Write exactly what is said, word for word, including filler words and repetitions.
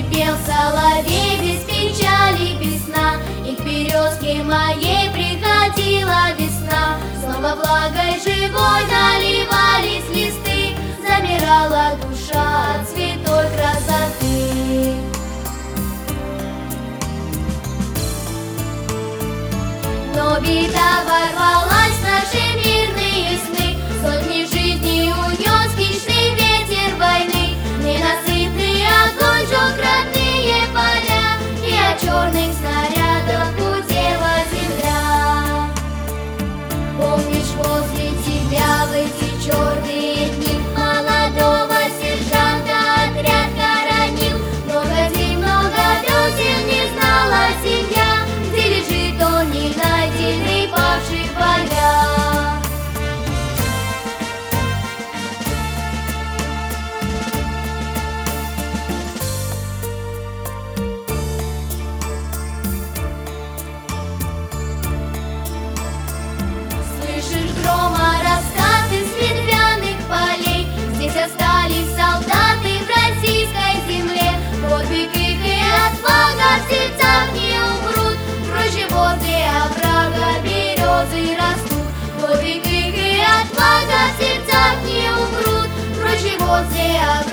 И пел соловей без печали, без сна, и к березке моей приходила весна. Снова влагой живой наливались листы, замирала душа от святой красоты. Но беда ворвалась в наши мирные сны, сотни жизней унес хищный ветер войны. Ненасытный огонь жег родные поля, и от черных снарядов гудела земля. Помнишь, возле тебя в эти черные дни молодого сержанта отряд хоронил? Много дней, много весен не знала семья, где лежит он не найденный, павший в боях. Слышишь грома раскаты с ветвяных полей, здесь остались солдаты в российской земле. Подвиг их и отвага в сердцах не умрут, прочь возле оврага березы растут. Подвиг их и отвага в сердцах не умрут, прочь возле оврага